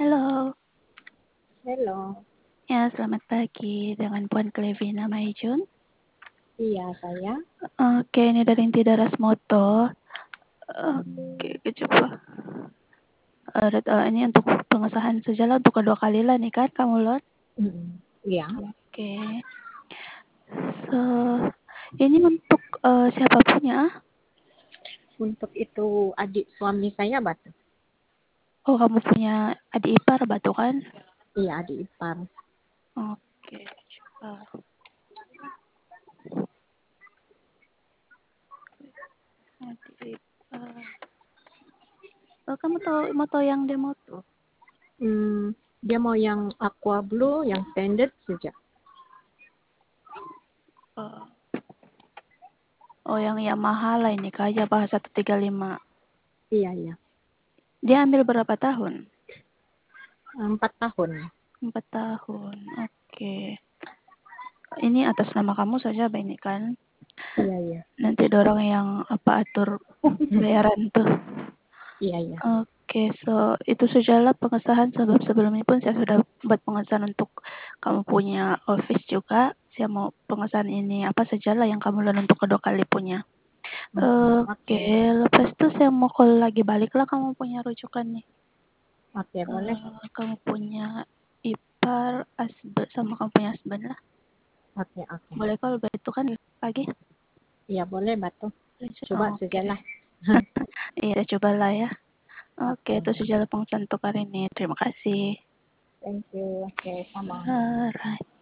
Halo, Halo, ya selamat pagi dengan Puan Klevina Maijun. iya saya. Oke, ini dari Inti Daras Moto. Oke, coba. Ini untuk pengesahan sejalan untuk kedua kali lah nih kan kamu Lord. Iya, Oke, so ini untuk siapa punya? untuk itu adik suami saya Batu. Oh, kamu punya adik ipar Batu kan? Iya, adik ipar. Oke, coba. Adik ipar. Oh, kamu tahu moto yang demo tuh? Dia mau yang aqua blue, yang standard saja. Oh, oh yang Yamaha lah ini kayak bahasa 135. Iya, iya. Dia ambil berapa tahun? 4 tahun. 4 tahun. Oke. Ini atas nama kamu saja ini kan. Iya, iya. Nanti dorong yang apa atur bayaran tuh. Iya, iya. Oke, so itu sajalah pengesahan sebab sebelumnya pun saya sudah buat pengesahan untuk kamu punya office juga. Saya mau pengesahan ini apa sajalah yang kamu lakukan untuk kedua kali punya. Oke, Oke, lepas itu saya mau call lagi baliklah kamu punya rujukan nih. oke, boleh. Kamu punya ipar, asbel sama kamu punya husband lah. Oke, oke. Boleh call itu kan pagi? Iya, boleh Batu. Coba Oke. sajalah. Iya, cobalah ya. Oke, Oke, itu sajalah pengesahan untuk hari ini. Terima kasih. thank you. Oke, sama. Alright.